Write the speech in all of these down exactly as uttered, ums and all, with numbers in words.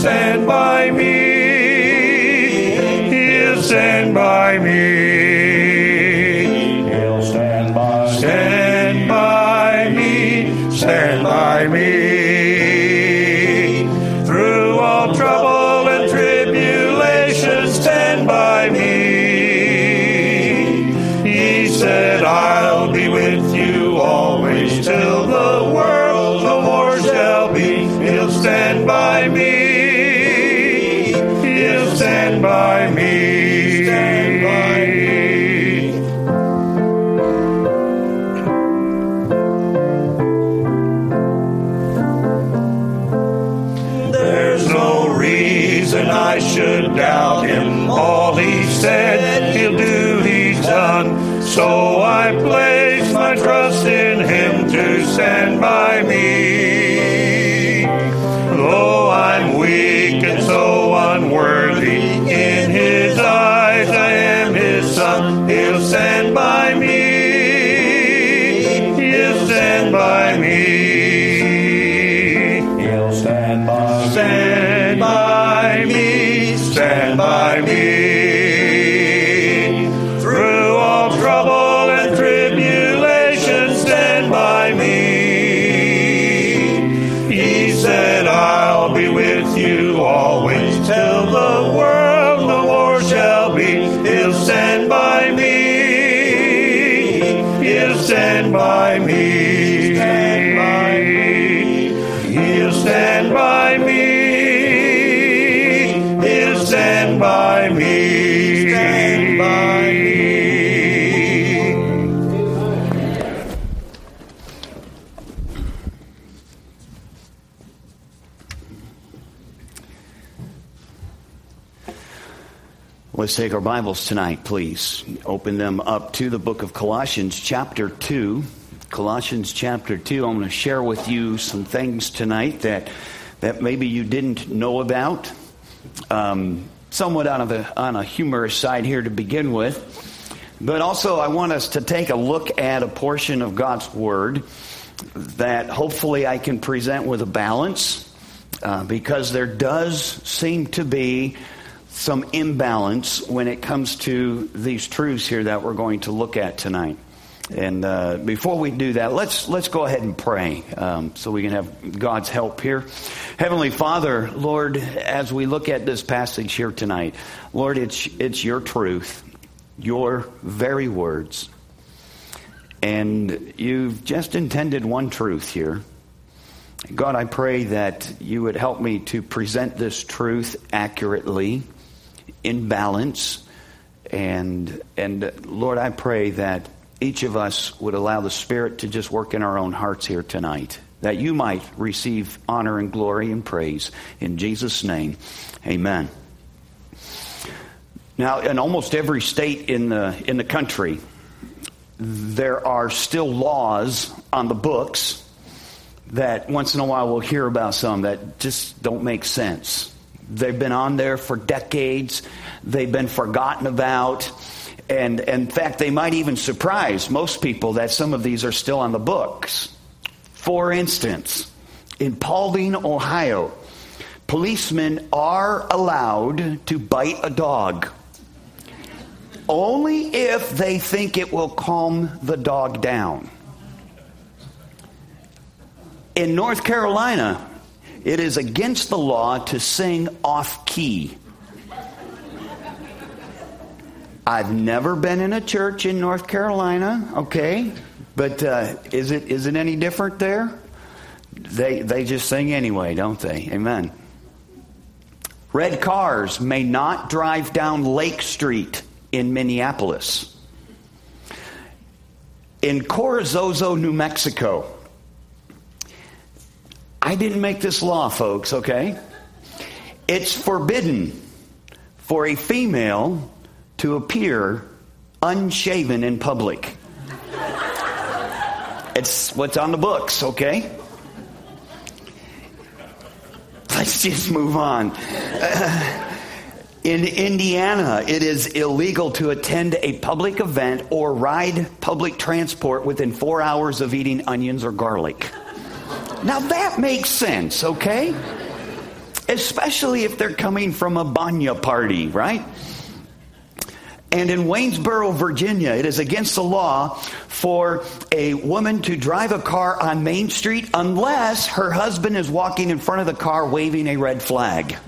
stand by me. He'll stand by me. He'll stand by me. Stand by me. Stand by me. Through all trouble and tribulation, stand by me. He said, I'll be with you always till the world no more shall be. He'll stand by me. He'll stand by me. Stand by me. There's no reason I should doubt him. All he said he'll do, he's done. So I place my trust in him to stand by me. Though I'm weak and so unworthy, in his eyes I am his son. He'll stand by me. He'll stand by me. He'll stand by me. Stand by me. Stand by me. Through all trouble and tribulation, stand by me. He said, I'll be with you always till the world no more shall be. He'll stand by me. He'll stand by me. Stand by me. He'll stand by me. He'll stand by me. Stand by me. Let's take our Bibles tonight, please. Open them up to the book of Colossians chapter two. Colossians chapter two. I'm going to share with you some things tonight that that maybe you didn't know about. Um, somewhat on, of a, on a humorous side here to begin with. But also I want us to take a look at a portion of God's Word that hopefully I can present with a balance. Uh, because there does seem to be some imbalance when it comes to these truths here that we're going to look at tonight. And uh, before we do that, let's let's go ahead and pray um, so we can have God's help here. Heavenly Father, Lord, as we look at this passage here tonight, Lord, it's it's your truth, your very words. And you've just intended one truth here. God, I pray that you would help me to present this truth accurately, in balance, and and Lord, I pray that each of us would allow the Spirit to just work in our own hearts here tonight, that you might receive honor and glory and praise in Jesus' name. Amen. Now, in almost every state in the in the country, there are still laws on the books that once in a while we'll hear about some that just don't make sense. They've been on there for decades. They've been forgotten about. And, and in fact, they might even surprise most people that some of these are still on the books. For instance, in Paulding, Ohio, policemen are allowed to bite a dog only if they think it will calm the dog down. In North Carolina, it is against the law to sing off-key. I've never been in a church in North Carolina, okay? But uh, is it is it any different there? They they just sing anyway, don't they? Amen. Red cars may not drive down Lake Street in Minneapolis. In Corozzo, New Mexico, I didn't make this law, folks, okay? It's forbidden for a female to appear unshaven in public. It's what's on the books, okay? Let's just move on. Uh, in Indiana, it is illegal to attend a public event or ride public transport within four hours of eating onions or garlic. Now that makes sense, okay? especially if they're coming from a banya party, right? And in Waynesboro, Virginia, it is against the law for a woman to drive a car on Main Street unless her husband is walking in front of the car waving a red flag.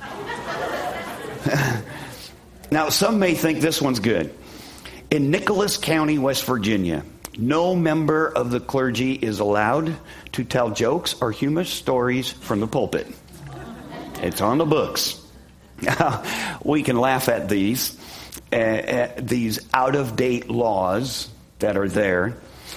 Now, some may think this one's good. In Nicholas County, West Virginia, no member of the clergy is allowed to tell jokes or humorous stories from the pulpit. It's on the books. We can laugh at these. Uh, these out-of-date laws that are there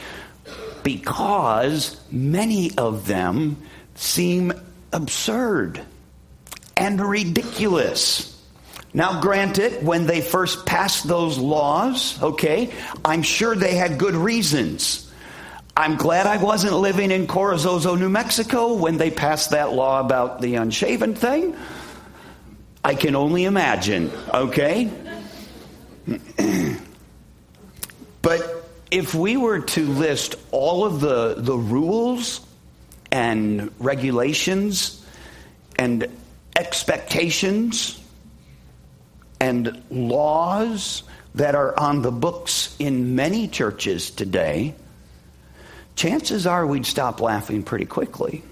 because many of them seem absurd and ridiculous. Now, granted, when they first passed those laws, okay, I'm sure they had good reasons. I'm glad I wasn't living in Corozzo, New Mexico when they passed that law about the unshaven thing. I can only imagine, okay? But if we were to list all of the, the rules and regulations and expectations and laws that are on the books in many churches today, chances are we'd stop laughing pretty quickly.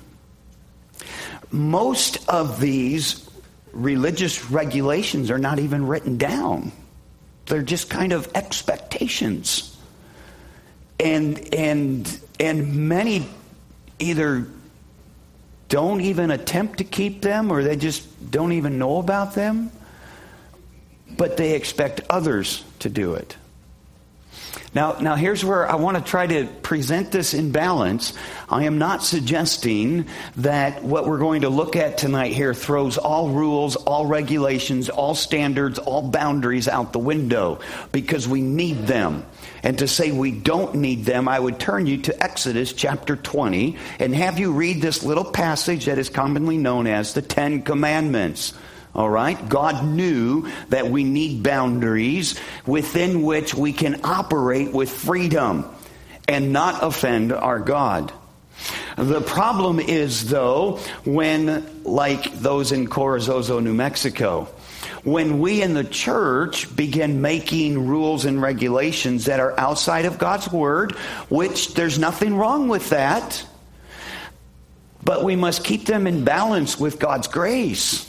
Most of these religious regulations are not even written down. They're just kind of expectations. And and and many either don't even attempt to keep them or they just don't even know about them, but they expect others to do it. Now, now here's where I want to try to present this in balance. I am not suggesting that what we're going to look at tonight here throws all rules, all regulations, all standards, all boundaries out the window, because we need them. And to say we don't need them, I would turn you to Exodus chapter twenty and have you read this little passage that is commonly known as the Ten Commandments. All right? God knew that we need boundaries within which we can operate with freedom and not offend our God. The problem is, though, when, like those in Corozzo, New Mexico, when we in the church begin making rules and regulations that are outside of God's Word, which there's nothing wrong with that, but we must keep them in balance with God's grace.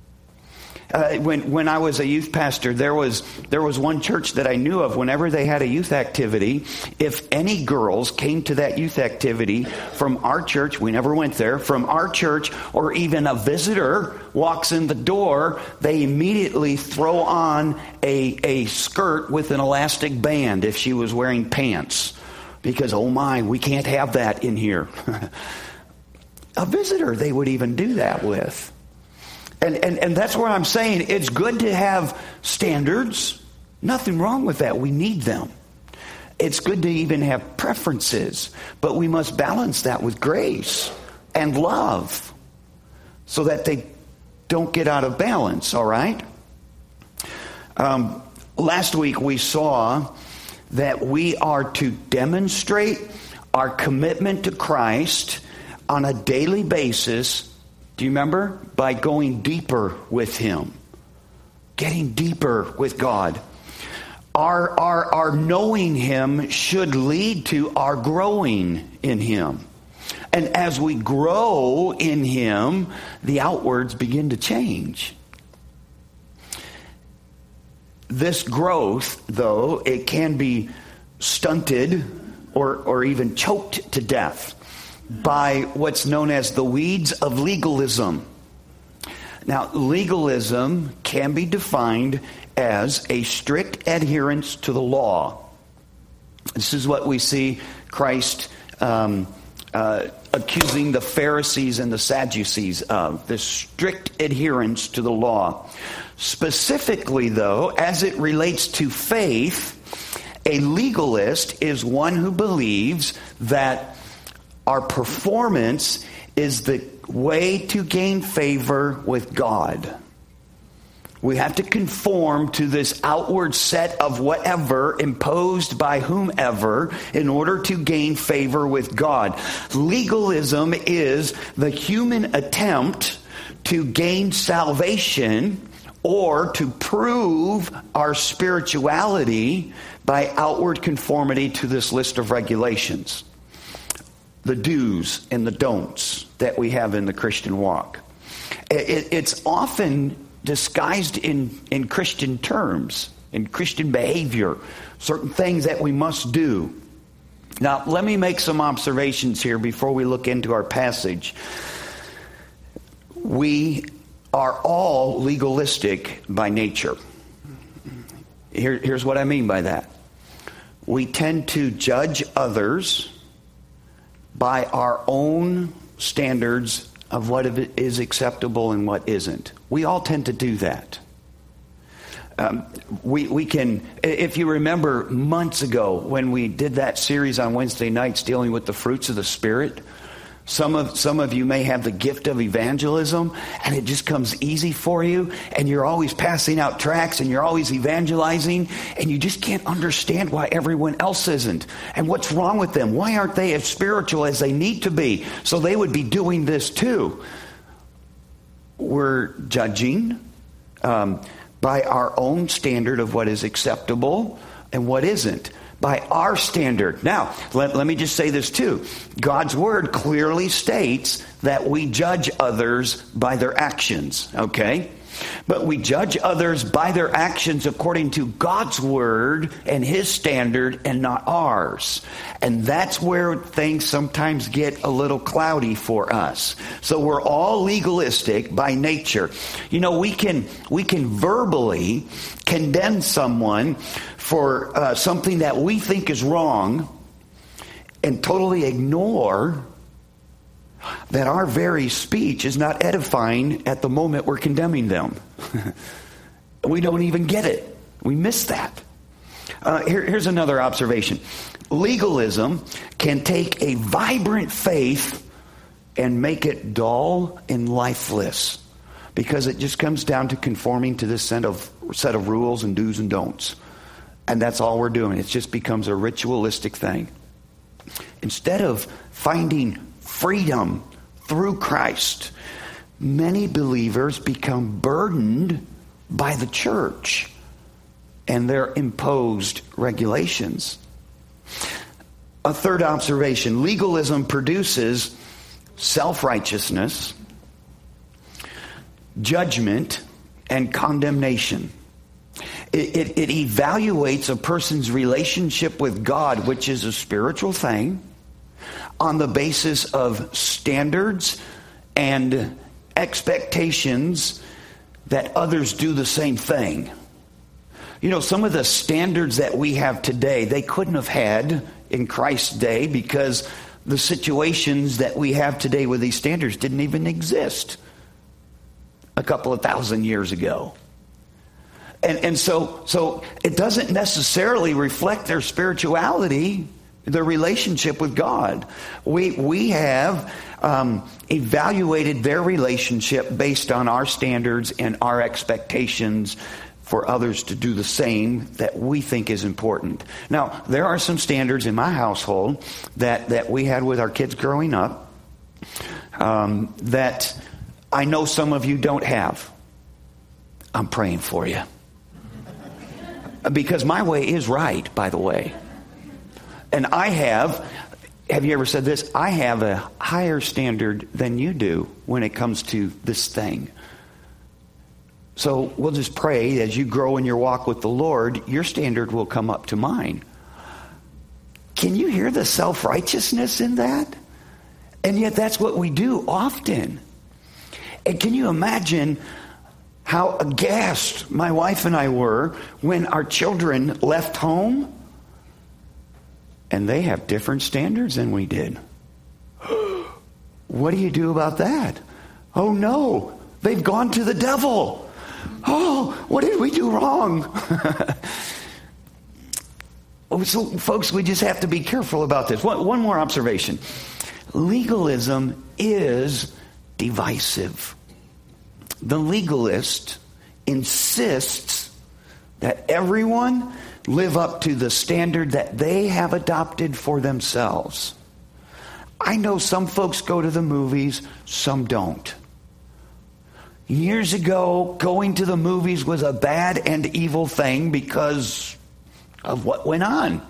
Uh, when when I was a youth pastor, there was there was one church that I knew of. Whenever they had a youth activity, if any girls came to that youth activity from our church, we never went there, from our church, or even a visitor walks in the door, they immediately throw on a a skirt with an elastic band if she was wearing pants, because oh my, we can't have that in here. A visitor they would even do that with. And, and and that's where I'm saying it's good to have standards. Nothing wrong with that. We need them. It's good to even have preferences. But we must balance that with grace and love so that they don't get out of balance, all right? Um, last week we saw that we are to demonstrate our commitment to Christ on a daily basis. Do you remember? By going deeper with Him. Getting deeper with God. Our, our, our knowing Him should lead to our growing in Him. And as we grow in Him, the outwards begin to change. This growth, though, it can be stunted or, or even choked to death by what's known as the weeds of legalism. Now, legalism can be defined as a strict adherence to the law. This is what we see Christ um, uh, accusing the Pharisees and the Sadducees of, this strict adherence to the law. Specifically, though, as it relates to faith, a legalist is one who believes that our performance is the way to gain favor with God. We have to conform to this outward set of whatever imposed by whomever in order to gain favor with God. Legalism is the human attempt to gain salvation or to prove our spirituality by outward conformity to this list of regulations. The do's and the don'ts that we have in the Christian walk. It, it's often disguised in, in Christian terms, in Christian behavior, certain things that we must do. Now, let me make some observations here before we look into our passage. We are all legalistic by nature. Here, here's what I mean by that. We tend to judge others by our own standards of what is acceptable and what isn't. We all tend to do that. Um, we we can, if you remember months ago when we did that series on Wednesday nights dealing with the fruits of the Spirit, some of some of you may have the gift of evangelism, and it just comes easy for you, and you're always passing out tracts, and you're always evangelizing, and you just can't understand why everyone else isn't, and what's wrong with them. Why aren't they as spiritual as they need to be? So they would be doing this too. We're judging um, by our own standard of what is acceptable and what isn't. By our standard. Now, let, let me just say this too. God's word clearly states that we judge others by their actions, okay? But we judge others by their actions according to God's word and his standard and not ours. And that's where things sometimes get a little cloudy for us. So we're all legalistic by nature. You know, we can we can verbally condemn someone for uh, something that we think is wrong and totally ignore that our very speech is not edifying at the moment we're condemning them. We don't even get it. We miss that. Uh, here, here's another observation. Legalism can take a vibrant faith and make it dull and lifeless because it just comes down to conforming to this set of, set of rules and do's and don'ts. And that's all we're doing. It just becomes a ritualistic thing. Instead of finding freedom through Christ, many believers become burdened by the church and their imposed regulations. A third observation, legalism produces self-righteousness, judgment, and condemnation. It, it, it evaluates a person's relationship with God, which is a spiritual thing, on the basis of standards and expectations that others do the same thing. You know, some of the standards that we have today, they couldn't have had in Christ's day because the situations that we have today with these standards didn't even exist a couple of thousand years ago. And and so so it doesn't necessarily reflect their spirituality, their relationship with God. We we have um, evaluated their relationship based on our standards and our expectations for others to do the same that we think is important. Now, there are some standards in my household that, that we had with our kids growing up um, that I know some of you don't have. I'm praying for you. Because my way is right, by the way. And I have, have you ever said this? I have a higher standard than you do when it comes to this thing. So we'll just pray as you grow in your walk with the Lord, your standard will come up to mine. Can you hear the self-righteousness in that? And yet that's what we do often. And can you imagine how aghast my wife and I were when our children left home and they have different standards than we did? What do you do about that? Oh no, they've gone to the devil. Oh, what did we do wrong? So, folks, we just have to be careful about this. One, one more observation. Legalism is divisive. The legalist insists that everyone live up to the standard that they have adopted for themselves. I know some folks go to the movies, some don't. Years ago, going to the movies was a bad and evil thing because of what went on.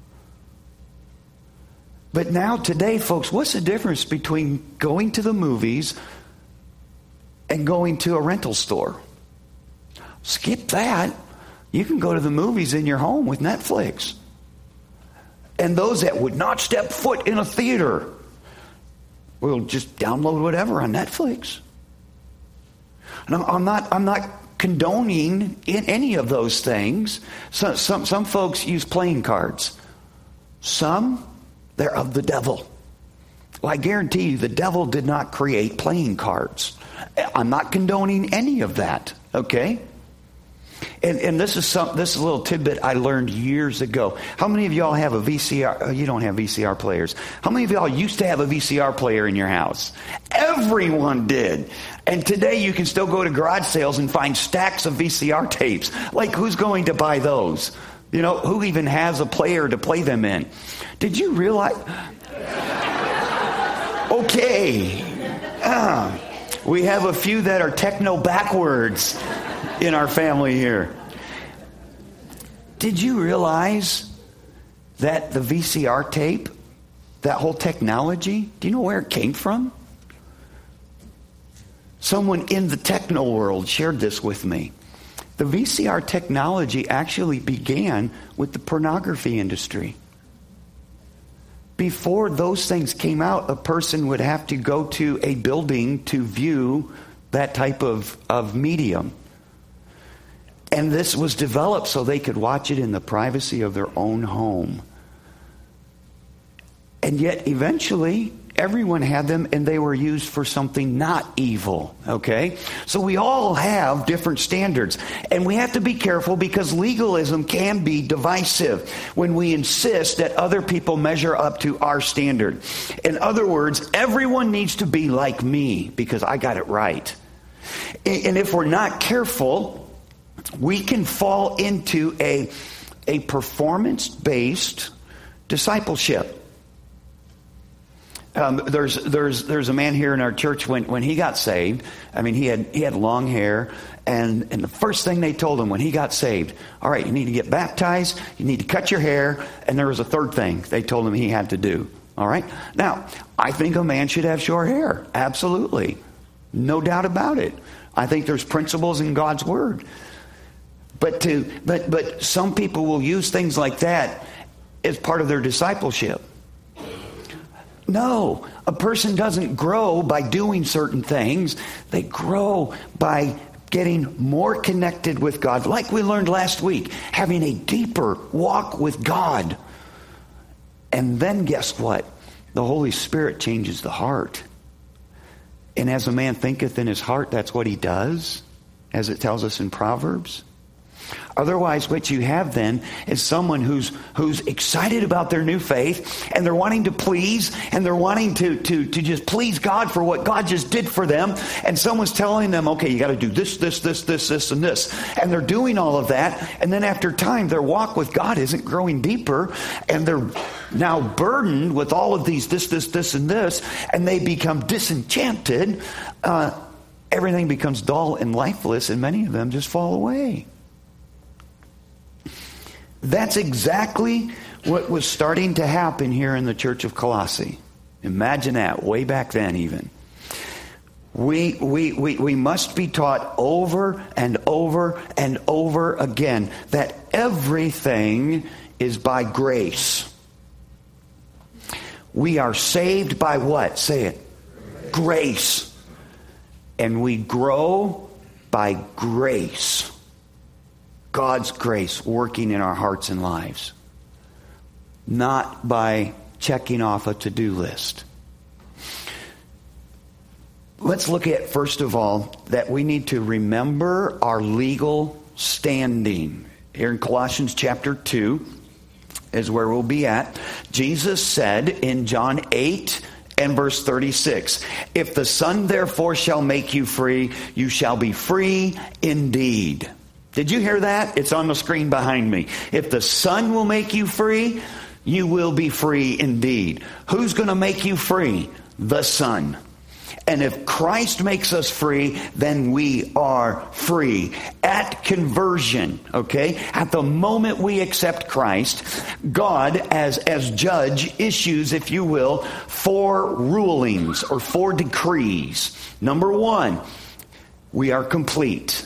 But now, today, folks, what's the difference between going to the movies and going to a rental store? Skip that. You can go to the movies in your home with Netflix. And those that would not step foot in a theater will just download whatever on Netflix. And I'm, I'm not I'm not condoning in any of those things. So, some some folks use playing cards. Some, they're of the devil. Well, I guarantee you the devil did not create playing cards. I'm not condoning any of that, okay? And, and this is some this is a little tidbit I learned years ago. How many of y'all have a V C R? Oh, you don't have V C R players. How many of y'all used to have a V C R player in your house? Everyone did. And today you can still go to garage sales and find stacks of V C R tapes. Like, who's going to buy those? You know, who even has a player to play them in? Did you realize? Okay. Uh, we have a few that are techno backwards in our family here. Did you realize that the V C R tape, that whole technology, do you know where it came from? Someone in the techno world shared this with me. The V C R technology actually began with the pornography industry. Before those things came out, a person would have to go to a building to view that type of, of medium. And this was developed so they could watch it in the privacy of their own home. And yet, eventually, everyone had them, and they were used for something not evil, okay? So we all have different standards. And we have to be careful because legalism can be divisive when we insist that other people measure up to our standard. In other words, everyone needs to be like me because I got it right. And if we're not careful, we can fall into a, a performance-based discipleship. Um, there's there's there's a man here in our church when, when he got saved. I mean, he had he had long hair, and and the first thing they told him when he got saved, all right, you need to get baptized, you need to cut your hair, and there was a third thing they told him he had to do. All right, now I think a man should have short hair, absolutely, no doubt about it. I think there's principles in God's word. But to but but some people will use things like that as part of their discipleship. No, a person doesn't grow by doing certain things. They grow by getting more connected with God. Like we learned last week, having a deeper walk with God. And then guess what? The Holy Spirit changes the heart. And as a man thinketh in his heart, that's what he does, as it tells us in Proverbs. Otherwise, what you have then is someone who's who's excited about their new faith, and they're wanting to please, and they're wanting to, to, to just please God for what God just did for them. And someone's telling them, okay, you got to do this, this, this, this, this, and this. And they're doing all of that. And then after time, their walk with God isn't growing deeper. And they're now burdened with all of these this, this, this, and this. And they become disenchanted. Uh, everything becomes dull and lifeless, and many of them just fall away. That's exactly what was starting to happen here in the church of Colossae. Imagine that, way back then even. We, we, we, we must be taught over and over and over again that everything is by grace. We are saved by what? Say it. Grace. And we grow by grace. God's grace working in our hearts and lives. Not by checking off a to-do list. Let's look at, first of all, that we need to remember our legal standing. Here in Colossians chapter two is where we'll be at. Jesus said in John eight and verse thirty-six, if the Son therefore shall make you free, you shall be free indeed. Did you hear that? It's on the screen behind me. If the Son will make you free, you will be free indeed. Who's going to make you free? The Son. And if Christ makes us free, then we are free. At conversion, okay, at the moment we accept Christ, God, as, as judge, issues, if you will, four rulings or four decrees. Number one, we are complete.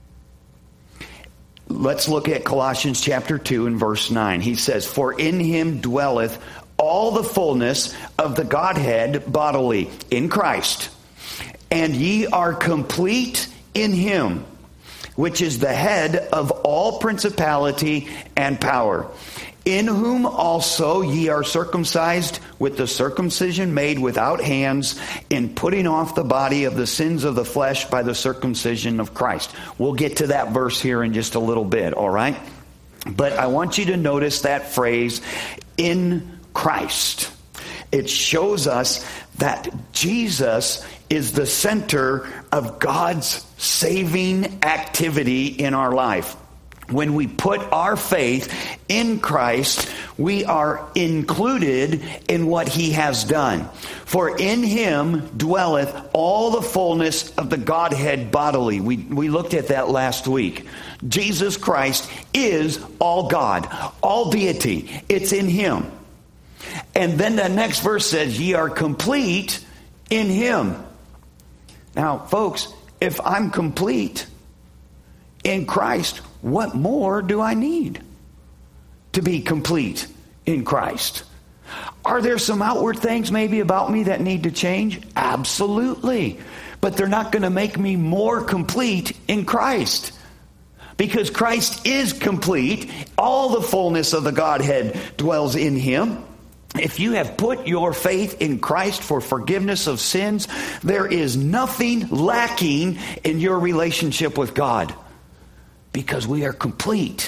Let's look at Colossians chapter two and verse nine. He says, "For in him dwelleth all the fullness of the Godhead bodily," in Christ. "And ye are complete in him, which is the head of all principality and power. In whom also ye are circumcised with the circumcision made without hands, in putting off the body of the sins of the flesh by the circumcision of Christ." We'll get to that verse here in just a little bit, all right? But I want you to notice that phrase, "in Christ." It shows us that Jesus is the center of God's saving activity in our life. When we put our faith in Christ, we are included in what he has done. "For in him dwelleth all the fullness of the Godhead bodily." We, we looked at that last week. Jesus Christ is all God, all deity. It's in him. And then the next verse says, "Ye are complete in him." Now, folks, if I'm complete in Christ, what more do I need to be complete in Christ? Are there some outward things maybe about me that need to change? Absolutely. But they're not going to make me more complete in Christ. Because Christ is complete. All the fullness of the Godhead dwells in him. If you have put your faith in Christ for forgiveness of sins, there is nothing lacking in your relationship with God. Because we are complete.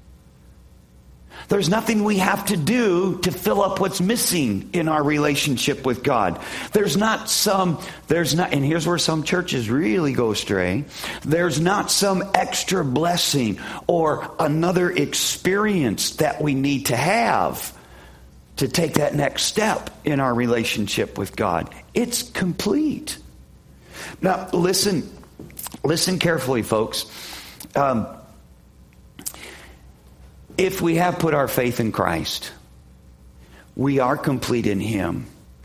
There's nothing we have to do to fill up what's missing in our relationship with God. There's not some, there's not, and here's where some churches really go astray. There's not some extra blessing or another experience that we need to have to take that next step in our relationship with God. It's complete. Now, listen, listen carefully, folks. Um, if we have put our faith in Christ, we are complete in him.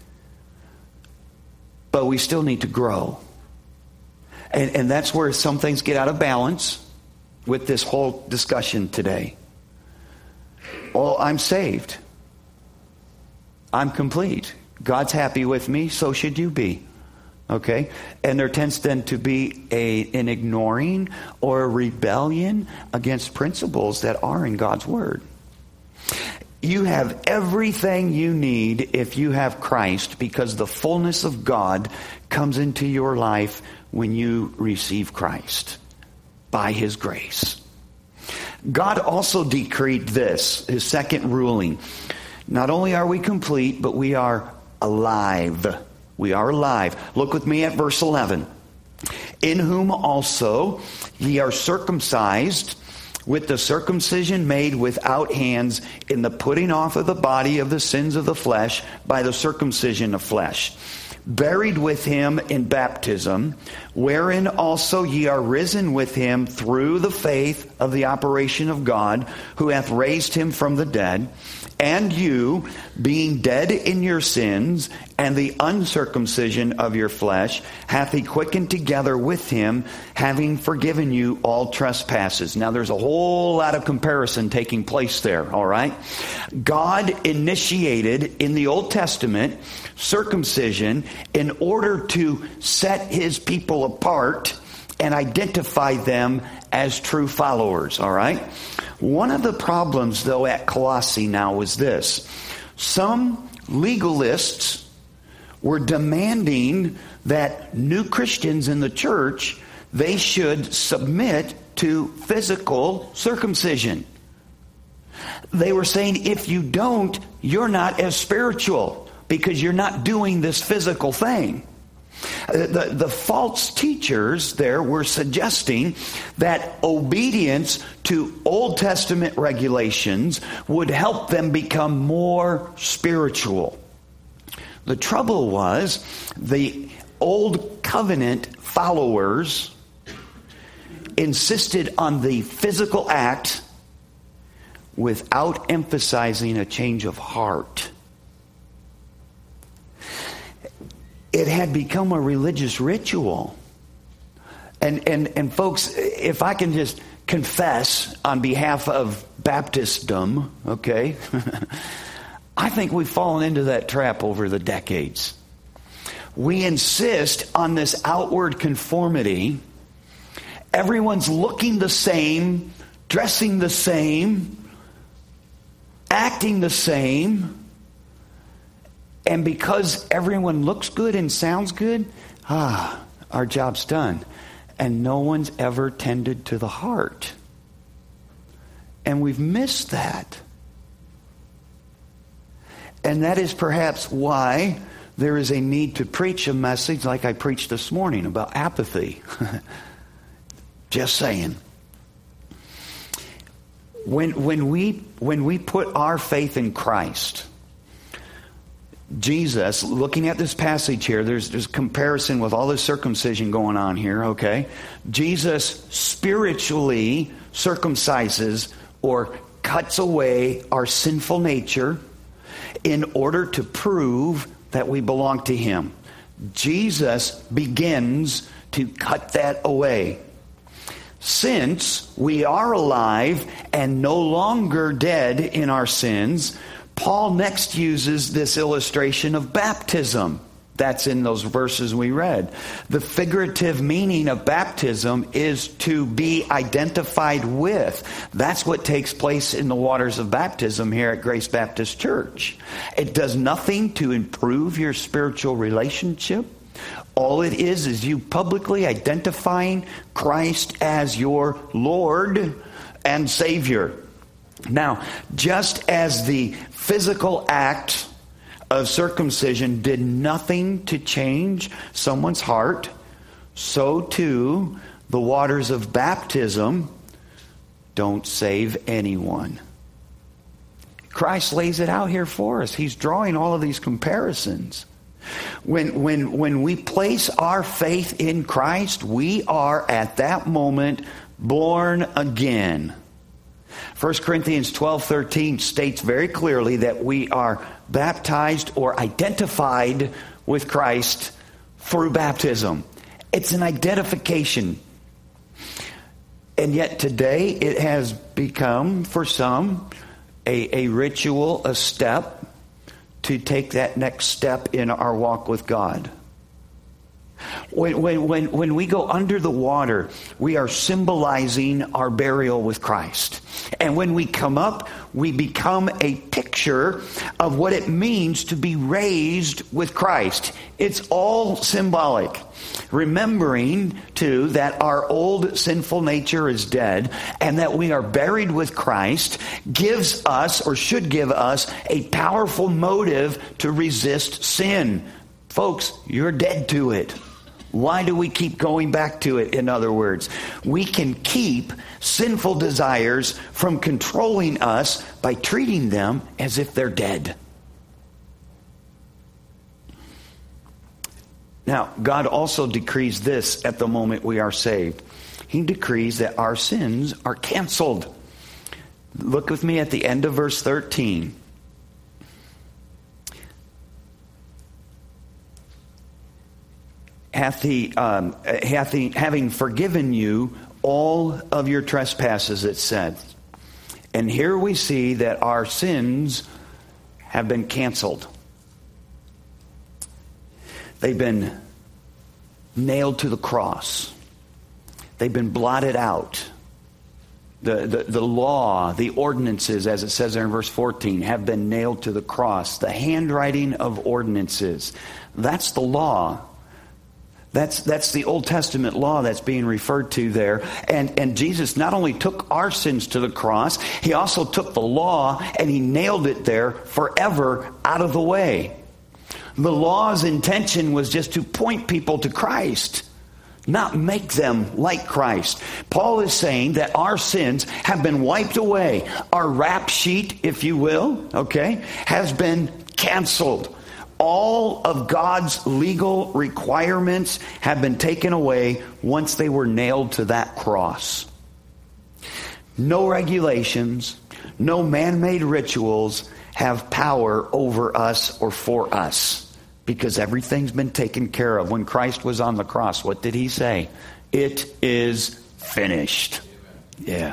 But we still need to grow. And, and that's where some things get out of balance with this whole discussion today. Well, I'm saved. I'm complete. God's happy with me, so should you be. Okay? And there tends then to be a, an ignoring or a rebellion against principles that are in God's Word. You have everything you need if you have Christ, because the fullness of God comes into your life when you receive Christ by his grace. God also decreed this, his second ruling. Not only are we complete, but we are alive. We are alive. Look with me at verse eleven. "In whom also ye are circumcised with the circumcision made without hands, in the putting off of the body of the sins of the flesh by the circumcision of flesh. Buried with him in baptism, wherein also ye are risen with him through the faith of the operation of God, who hath raised him from the dead. And you, being dead in your sins and the uncircumcision of your flesh, hath he quickened together with him, having forgiven you all trespasses." Now there's a whole lot of comparison taking place there, all right? God initiated in the Old Testament circumcision in order to set his people apart and identify them as true followers, all right? One of the problems, though, at Colossae now was this. Some legalists were demanding that new Christians in the church, they should submit to physical circumcision. They were saying, if you don't, you're not as spiritual because you're not doing this physical thing. The, the false teachers there were suggesting that obedience to Old Testament regulations would help them become more spiritual. The trouble was the Old Covenant followers insisted on the physical act without emphasizing a change of heart. It had become a religious ritual. And, and, and folks, if I can just confess on behalf of Baptistdom, okay, I think we've fallen into that trap over the decades. We insist on this outward conformity. Everyone's looking the same, dressing the same, acting the same. And because everyone looks good and sounds good, ah, our job's done. And no one's ever tended to the heart. And we've missed that. And that is perhaps why there is a need to preach a message like I preached this morning about apathy. Just saying. When, when, we, when we put our faith in Christ, Jesus, looking at this passage here, there's, there's comparison with all this circumcision going on here, okay? Jesus spiritually circumcises or cuts away our sinful nature in order to prove that we belong to Him. Jesus begins to cut that away. Since we are alive and no longer dead in our sins, Paul next uses this illustration of baptism. That's in those verses we read. The figurative meaning of baptism is to be identified with. That's what takes place in the waters of baptism here at Grace Baptist Church. It does nothing to improve your spiritual relationship. All it is is you publicly identifying Christ as your Lord and Savior. Now, just as the physical act of circumcision did nothing to change someone's heart, so too the waters of baptism don't save anyone. Christ lays it out here for us. He's drawing all of these comparisons. When, when, when we place our faith in Christ, we are at that moment born again. First Corinthians twelve thirteen states very clearly that we are baptized or identified with Christ through baptism. It's an identification. And yet today it has become, for some, a, a ritual, a step to take that next step in our walk with God. When, when, when, when we go under the water, we are symbolizing our burial with Christ. And when we come up, we become a picture of what it means to be raised with Christ. It's all symbolic. Remembering, too, that our old sinful nature is dead and that we are buried with Christ gives us, or should give us, a powerful motive to resist sin. Folks, you're dead to it. Why do we keep going back to it, in other words? We can keep sinful desires from controlling us by treating them as if they're dead. Now, God also decrees this at the moment we are saved. He decrees that our sins are canceled. Look with me at the end of verse thirteen. Hath he, um, hath he, having forgiven you all of your trespasses, it said. And here we see that our sins have been canceled. They've been nailed to the cross. They've been blotted out. The, the, the law, the ordinances, as it says there in verse fourteen, have been nailed to the cross. The handwriting of ordinances. That's the law. That's that's the Old Testament law that's being referred to there. And, and Jesus not only took our sins to the cross, He also took the law and He nailed it there forever out of the way. The law's intention was just to point people to Christ, not make them like Christ. Paul is saying that our sins have been wiped away. Our rap sheet, if you will, okay, has been canceled. All of God's legal requirements have been taken away once they were nailed to that cross. No regulations, no man-made rituals have power over us or for us, because everything's been taken care of. When Christ was on the cross, what did he say? It is finished. Yeah.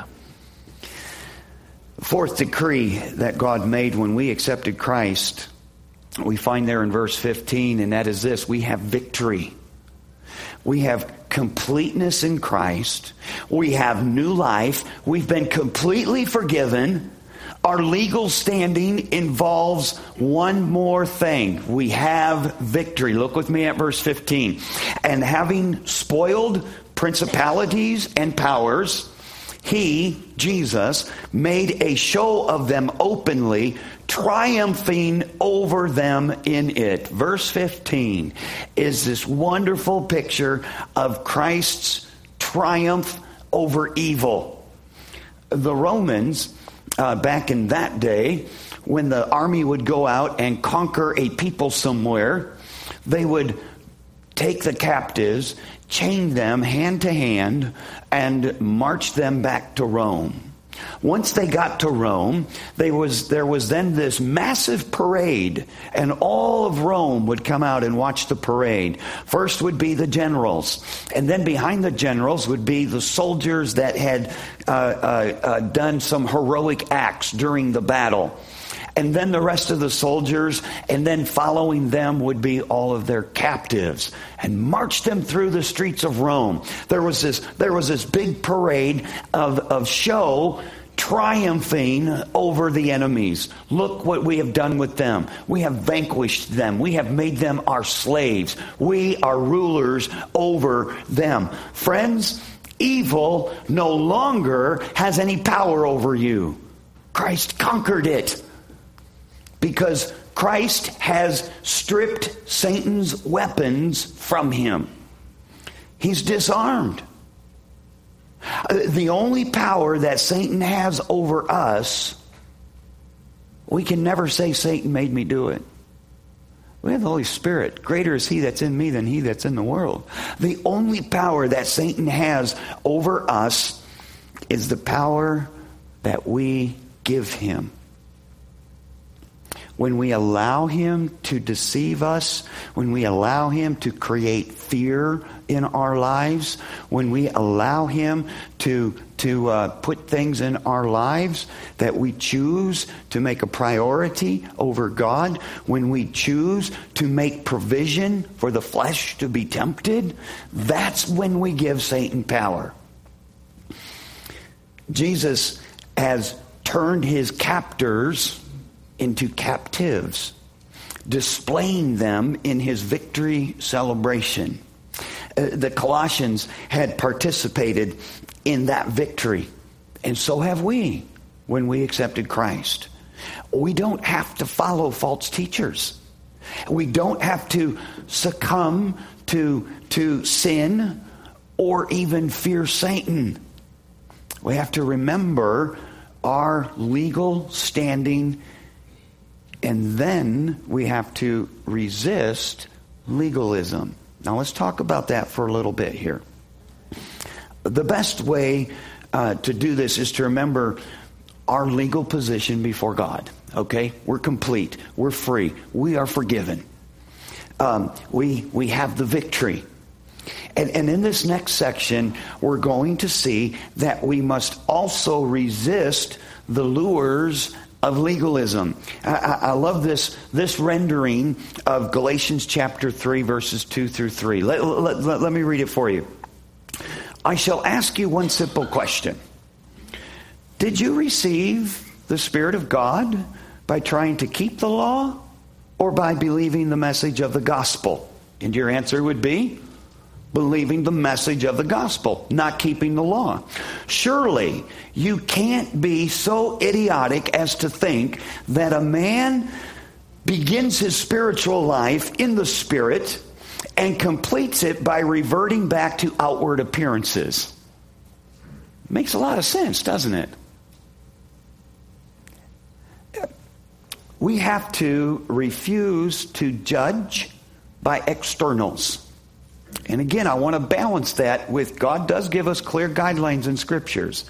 The fourth decree that God made when we accepted Christ, we find there in verse fifteen, and that is this: we have victory. We have completeness in Christ. We have new life. We've been completely forgiven. Our legal standing involves one more thing. We have victory. Look with me at verse fifteen. And having spoiled principalities and powers, he, Jesus, made a show of them openly, triumphing over them in it. Verse fifteen is this wonderful picture of Christ's triumph over evil. The Romans, uh, back in that day, when the army would go out and conquer a people somewhere, they would take the captives, chain them hand to hand, and march them back to Rome. Once they got to Rome, there was, there was then this massive parade, and all of Rome would come out and watch the parade. First would be the generals, and then behind the generals would be the soldiers that had uh, uh, uh, done some heroic acts during the battle. And then the rest of the soldiers, and then following them would be all of their captives, and march them through the streets of Rome. There was this, there was this big parade of, of show triumphing over the enemies. Look what we have done with them. We have vanquished them. We have made them our slaves. We are rulers over them. Friends, evil no longer has any power over you. Christ conquered it. Because Christ has stripped Satan's weapons from him. He's disarmed. The only power that Satan has over us, we can never say Satan made me do it. We have the Holy Spirit. Greater is he that's in me than he that's in the world. The only power that Satan has over us is the power that we give him. When we allow him to deceive us, when we allow him to create fear in our lives, when we allow him to, to uh, put things in our lives that we choose to make a priority over God, when we choose to make provision for the flesh to be tempted, that's when we give Satan power. Jesus has turned his captors into captives, displaying them in his victory celebration. Uh, the Colossians had participated in that victory, and so have we when we accepted Christ. We don't have to follow false teachers. We don't have to succumb to, to sin or even fear Satan. We have to remember our legal standing, and then we have to resist legalism. Now let's talk about that for a little bit here. The best way uh, to do this is to remember our legal position before God. Okay? We're complete. We're free. We are forgiven. Um, we, we have the victory. And, and in this next section, we're going to see that we must also resist the lures of legalism. I, I love this, this rendering of Galatians chapter three, verses two through three. Let, let, let, let me read it for you. I shall ask you one simple question. Did you receive the Spirit of God by trying to keep the law or by believing the message of the gospel? And your answer would be believing the message of the gospel, not keeping the law. Surely you can't be so idiotic as to think that a man begins his spiritual life in the Spirit and completes it by reverting back to outward appearances. Makes a lot of sense, doesn't it? we have to refuse to judge by externals. And again, I want to balance that with God does give us clear guidelines in Scriptures.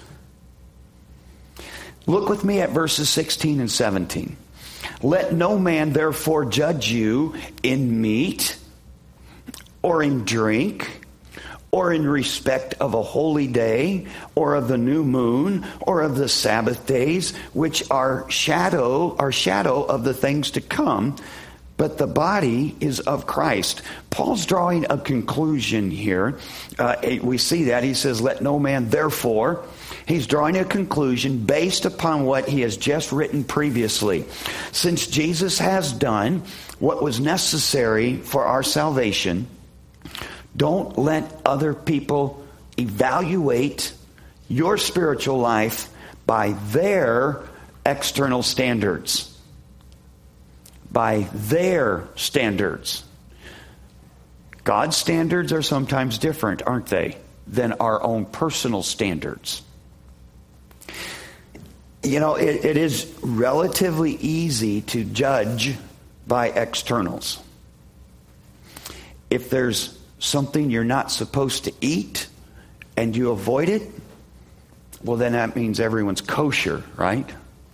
Look with me at verses sixteen and seventeen. Let no man therefore judge you in meat or in drink or in respect of a holy day or of the new moon or of the Sabbath days, which are shadow, are shadow of the things to come, but the body is of Christ. Paul's drawing a conclusion here. Uh, we see that. He says, let no man therefore. He's drawing a conclusion based upon what he has just written previously. Since Jesus has done what was necessary for our salvation, don't let other people evaluate your spiritual life by their external standards. By their standards. God's standards are sometimes different, aren't they, than our own personal standards. You know, it, it is relatively easy to judge by externals. If there's something you're not supposed to eat and you avoid it, well, then that means everyone's kosher, right?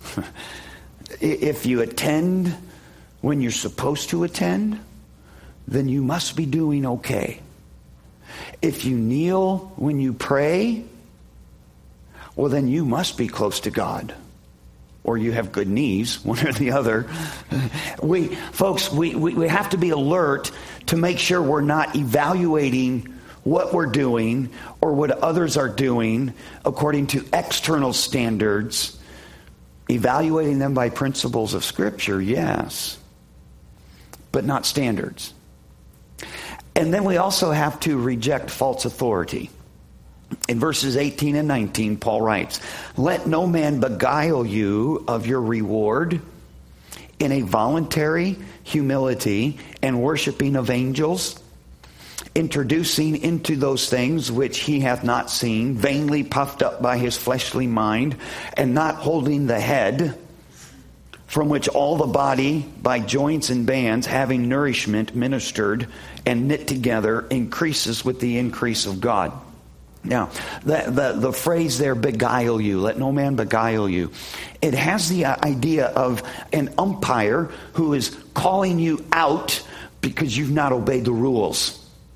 If you attend when you're supposed to attend, then you must be doing okay. If you kneel when you pray, well, then you must be close to God. Or you have good knees, one or the other. We, folks, we, we, we have to be alert to make sure we're not evaluating what we're doing or what others are doing according to external standards. Evaluating them by principles of Scripture, yes, but not standards. And then we also have to reject false authority. In verses eighteen and nineteen, Paul writes, let no man beguile you of your reward in a voluntary humility and worshiping of angels, introducing into those things which he hath not seen, vainly puffed up by his fleshly mind, and not holding the head, from which all the body by joints and bands, having nourishment ministered and knit together, increases with the increase of God. Now, the, the, the phrase there, beguile you, let no man beguile you, it has the idea of an umpire who is calling you out because you've not obeyed the rules.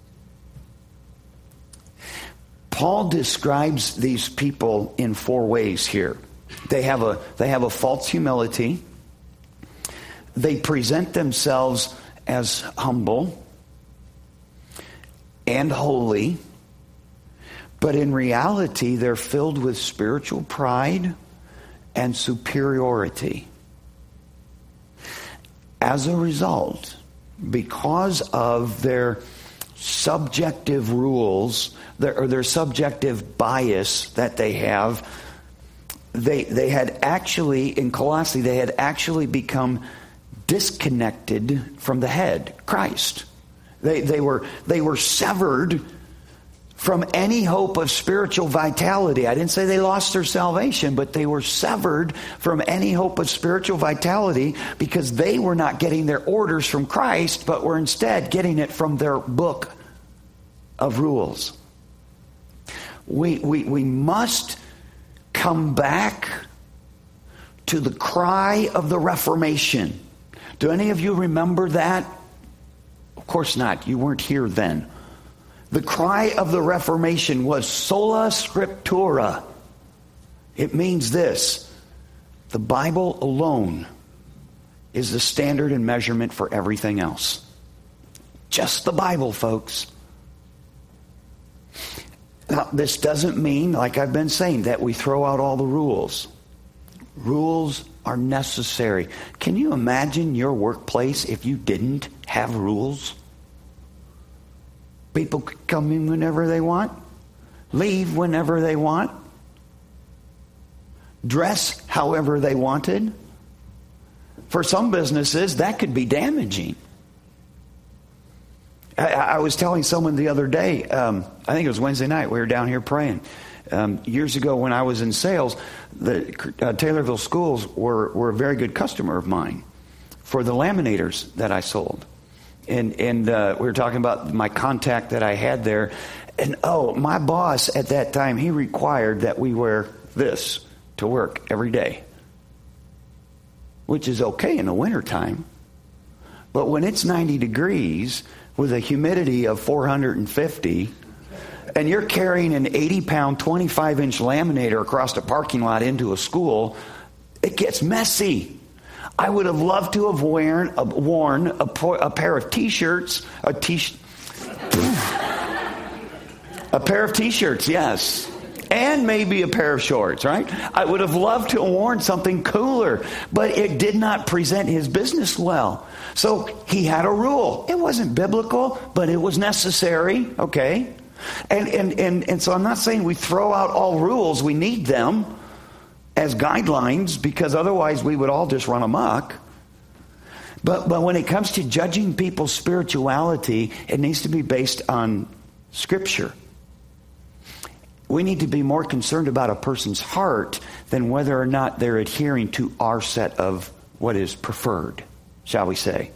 Paul describes these people in four ways here. They have a, they have a false humility. They present themselves as humble and holy, but in reality, they're filled with spiritual pride and superiority. As a result, because of their subjective rules, their, or their subjective bias that they have, they, they had actually, in Colossae, they had actually become disconnected from the head, Christ. They, they were, they were severed from any hope of spiritual vitality. I didn't say they lost their salvation, but they were severed from any hope of spiritual vitality because they were not getting their orders from Christ, but were instead getting it from their book of rules. We, we, we must come back to the cry of the Reformation. Do any of you remember that? Of course not. You weren't here then. The cry of the Reformation was sola scriptura. It means this: the Bible alone is the standard and measurement for everything else. Just the Bible, folks. Now, this doesn't mean, like I've been saying, that we throw out all the rules. Rules are necessary. Can you imagine your workplace if you didn't have rules? People could come in whenever they want, leave whenever they want, dress however they wanted. For some businesses, that could be damaging. I, I was telling someone the other day, um, I think it was Wednesday night, we were down here praying. Um, years ago when I was in sales, the uh, Taylorville schools were, were a very good customer of mine. for the laminators that I sold. And and uh, we were talking about my contact that I had there. And, oh, my boss at that time, he required that we wear this to work every day, which is okay in the wintertime. But when it's ninety degrees with a humidity of four hundred fifty, and you're carrying an eighty pound, twenty-five inch laminator across a parking lot into a school, it gets messy. I would have loved to have worn a, worn a, a pair of T-shirts, a T-shirt, a pair of T-shirts, yes, and maybe a pair of shorts, right? I would have loved to have worn something cooler, but it did not present his business well. So he had a rule. It wasn't biblical, but it was necessary, okay? And, and, and, and so I'm not saying we throw out all rules. We need them as guidelines, because otherwise we would all just run amok. But, but when it comes to judging people's spirituality, it needs to be based on Scripture. We need to be more concerned about a person's heart than whether or not they're adhering to our set of what is preferred, shall we say.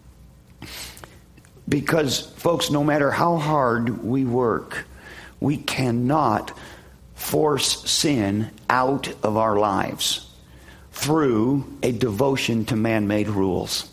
Because, folks, no matter how hard we work, we cannot force sin out of our lives through a devotion to man-made rules.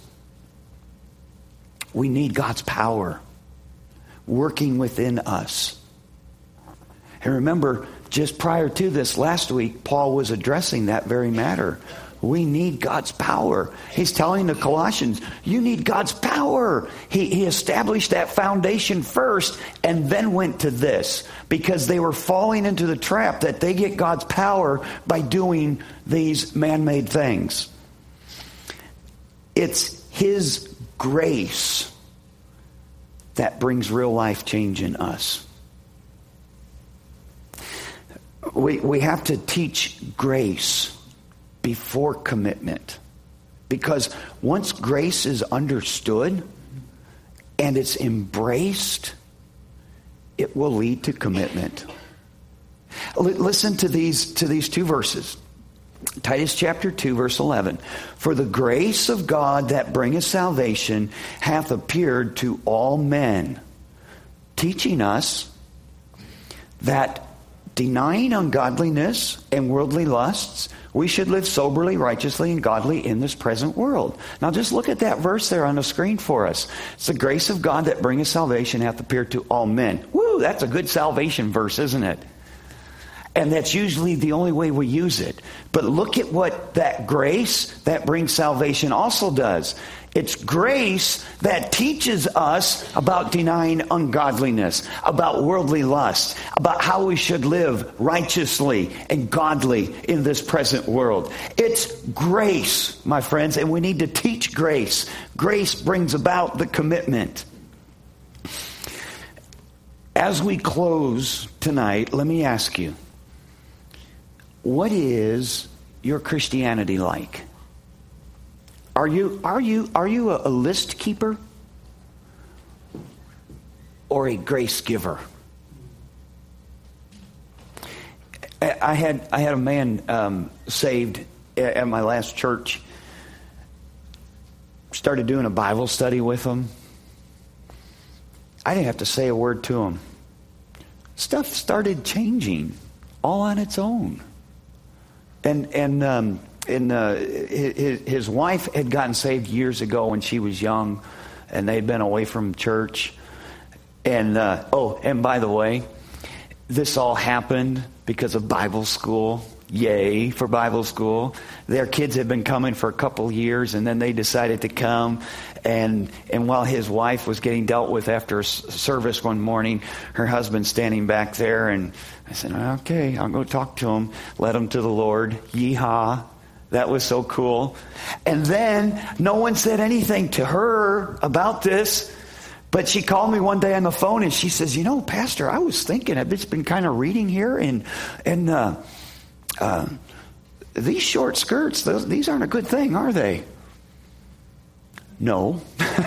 We need God's power working within us. And remember, just prior to this last week, Paul was addressing that very matter. We need God's power. He's telling the Colossians, you need God's power. He, he established that foundation first and then went to this, because they were falling into the trap that they get God's power by doing these man-made things. It's His grace that brings real life change in us. We, we have to teach grace before commitment. Because once grace is understood and it's embraced, it will lead to commitment. L- listen to these, to these two verses. Titus chapter two, verse eleven. For the grace of God that bringeth salvation hath appeared to all men, teaching us that denying ungodliness and worldly lusts, we should live soberly, righteously, and godly in this present world. Now just look at that verse there on the screen for us. It's the grace of God that bringeth salvation hath appeared to all men. Woo, that's a good salvation verse, isn't it? And that's usually the only way we use it. But look at what that grace that brings salvation also does. It's grace that teaches us about denying ungodliness, about worldly lust, about how we should live righteously and godly in this present world. It's grace, my friends, and we need to teach grace. Grace brings about the commitment. As we close tonight, let me ask you, what is your Christianity like? Are you are you are you a, a list keeper or a grace giver? I had I had a man um, saved at my last church. Started doing a Bible study with him. I didn't have to say a word to him. Stuff started changing all on its own. And and um, and uh, his, his wife had gotten saved years ago when she was young, and they'd been away from church. And uh, oh, and by the way, this all happened because of Bible school. Yay for Bible school. Their kids had been coming for a couple years, and then they decided to come. And and while his wife was getting dealt with after service one morning, her husband standing back there, and I said, okay, I'll go talk to him. Led him to the Lord. Yeehaw. That was so cool. And then no one said anything to her about this. But she called me one day on the phone, and she says, you know, Pastor, I was thinking, I've just been kind of reading here, and and uh, uh, these short skirts, those, these aren't a good thing, are they? No.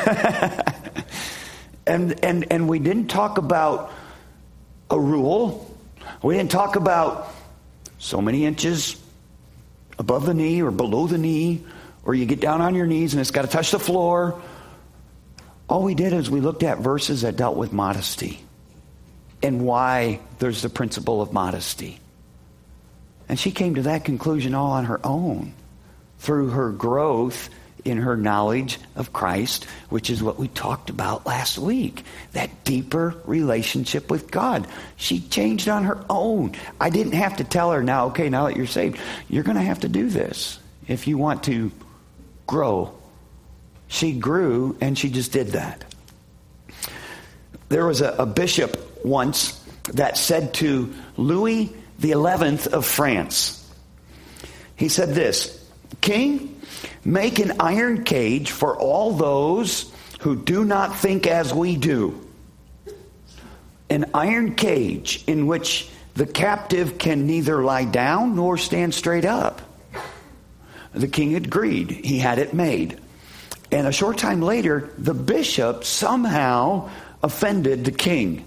and and and we didn't talk about a rule. We didn't talk about so many inches above the knee or below the knee or you get down on your knees and it's got to touch the floor. All we did is we looked at verses that dealt with modesty and why there's the principle of modesty. And she came to that conclusion all on her own through her growth in her knowledge of Christ, which is what we talked about last week. That deeper relationship with God. She changed on her own. I didn't have to tell her, now, okay, now that you're saved, you're going to have to do this if you want to grow. She grew, and she just did that. There was a, a bishop once that said to Louis the Eleventh of France, he said this, "King, make an iron cage for all those who do not think as we do. An iron cage in which the captive can neither lie down nor stand straight up." The king agreed. He had it made. And a short time later, the bishop somehow offended the king.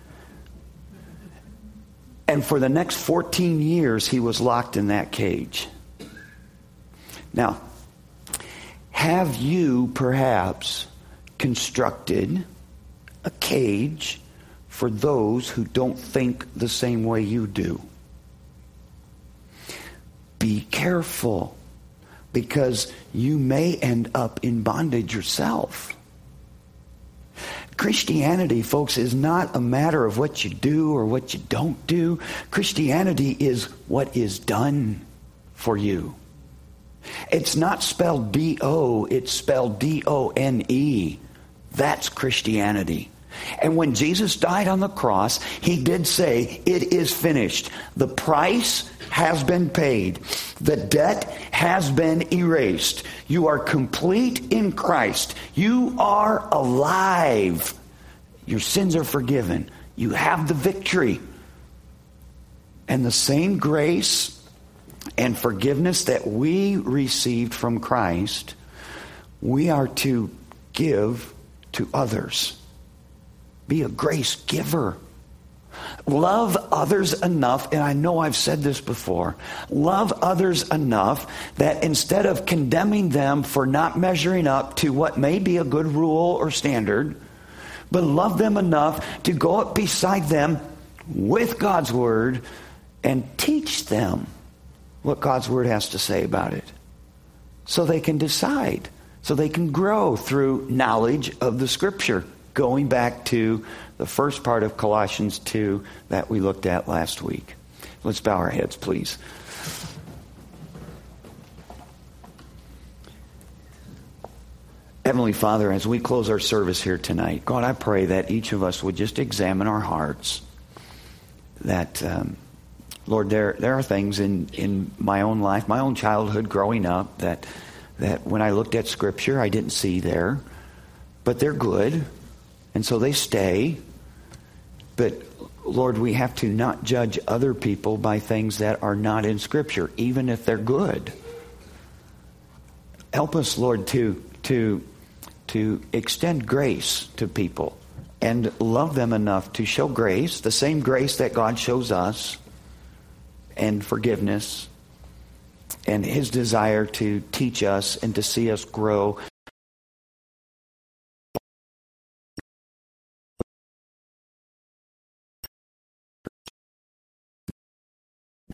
And for the next fourteen years, he was locked in that cage. Now, have you perhaps constructed a cage for those who don't think the same way you do? Be careful, because you may end up in bondage yourself. Christianity, folks, is not a matter of what you do or what you don't do. Christianity is what is done for you. It's not spelled B O, it's spelled D O N E. That's Christianity. And when Jesus died on the cross, he did say, "It is finished." The price has been paid. The debt has been erased. You are complete in Christ. You are alive. Your sins are forgiven. You have the victory. And the same grace and forgiveness that we received from Christ, we are to give to others. Be a grace giver. Love others enough, and I know I've said this before, love others enough that instead of condemning them for not measuring up to what may be a good rule or standard, but love them enough to go up beside them with God's word and teach them what God's word has to say about it, so they can decide, so they can grow through knowledge of the Scripture, going back to the first part of Colossians two that we looked at last week. Let's bow our heads, please. Heavenly Father, as we close our service here tonight, God, I pray that each of us would just examine our hearts. That, um, Lord, there there are things in, in my own life, my own childhood growing up, that that when I looked at Scripture, I didn't see there. But they're good, and so they stay. But, Lord, we have to not judge other people by things that are not in Scripture, even if they're good. Help us, Lord, to to to extend grace to people and love them enough to show grace, the same grace that God shows us, and forgiveness, and his desire to teach us and to see us grow